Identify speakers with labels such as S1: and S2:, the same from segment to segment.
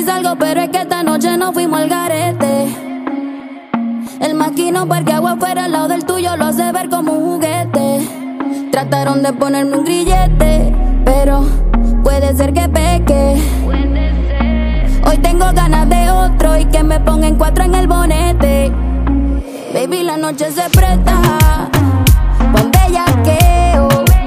S1: salgo, pero es que esta noche nos fuimos al garete. El maquino parqueado afuera al lado del tuyo lo hace ver como un juguete. Trataron de ponerme un grillete, pero puede ser que peque. Hoy tengo ganas de otro y que me pongan 4 en el bonete. Baby, la noche se presta pa' un bellaqueo.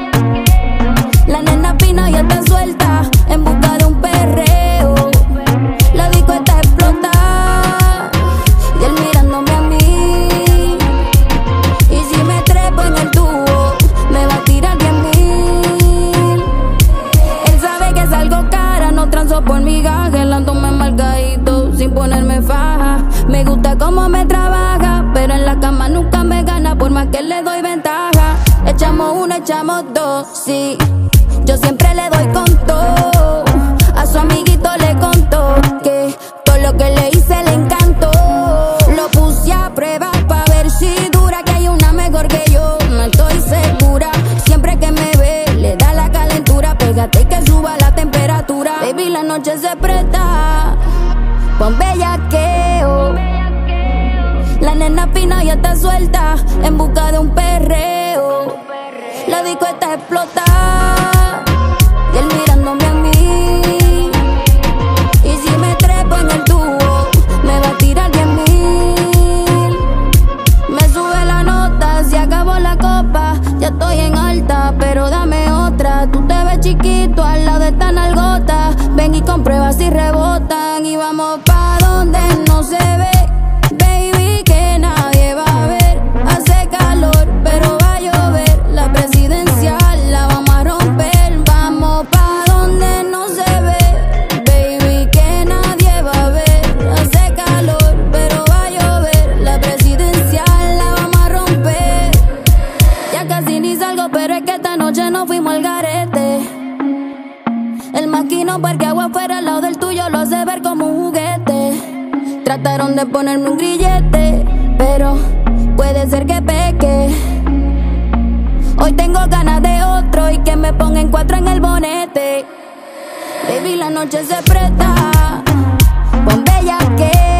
S1: La nena fina ya está suelta en busca de un perreo. La disco está explotada y él mirándome a mí. Y si me trepo en el tubo, me va a tirar 10,000. Él sabe que salgo cara, no transo por migajas. Ándome marcadito sin ponerme faja. Me gusta cómo me trabaja, pero en la cama nunca me gana por más que le doy ventaja. Echamos uno, echamos dos, sí. Yo siempre le doy con todo. A su amiguito le contó que todo lo que le hice le encantó. Lo puse a prueba pa' ver si dura, que hay una mejor que yo, no estoy segura. Siempre que me ve le da la calentura. Pégate y que suba la temperatura. Baby, la noche se presta pa' un bellaqueo. La nena fina ya está suelta en busca de un perreo. La disco está explotada y él mirándome a mí. Y si me trepo en el tubo, me va a tirar 10,000. Me sube la nota, se acabó la copa. Ya estoy en alta, pero dame otra. Tú te ves chiquito al lado de esta nalgota. Ven y comprueba si rebotan. Y vamos pa' donde no se ve, baby, que nadie va a ver. Hace calor, pero va a llover. La presidencial la vamos a romper. Vamos pa' donde no se ve, baby, que nadie va a ver. Hace calor, pero va a llover. La presidencial la vamos a romper. Ya casi ni salgo, pero es que esta noche nos fuimos al garete. El maquino parqueado afuera al lado del tuyo lo hace ver como un juguete. Trataron de ponerme un grillete, pero puede ser que peque. Hoy tengo ganas de otro y que me pongan 4 en el bonete. Baby, la noche se presta pa' un bellaqueo.